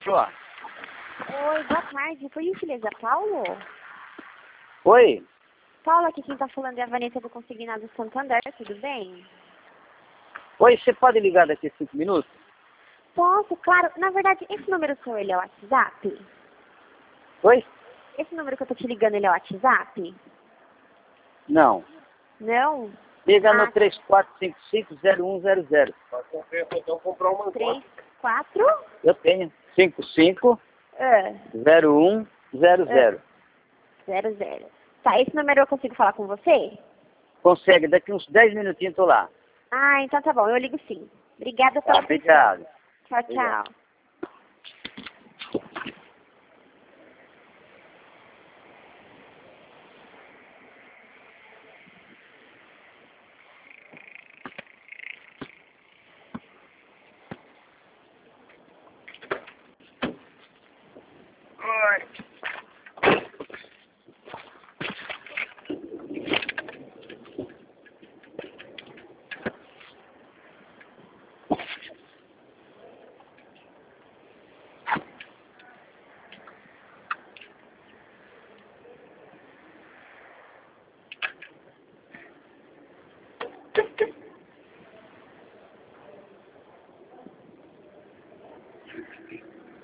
Ó. Oi, boa tarde. Foi gentileza, Paulo? Oi? Paulo, aqui quem tá falando é a Vanessa do Consignado Santander, tudo bem? Oi, você pode ligar daqui a 5 minutos? Posso, claro. Na verdade, esse número seu, ele é o WhatsApp? Oi? Esse número que eu tô te ligando, ele é o WhatsApp? Não. Não? Liga no Ah, 3455-0100. Então comprar uma 3, 4? Eu tenho. 55-0100. 00. Tá, esse número eu consigo falar com você? Consegue, daqui uns 10 minutinhos tô lá. Ah, então tá bom, eu ligo sim. Obrigada Tá, pela atenção. obrigado. Tchau, Obrigado. tchau. Ai.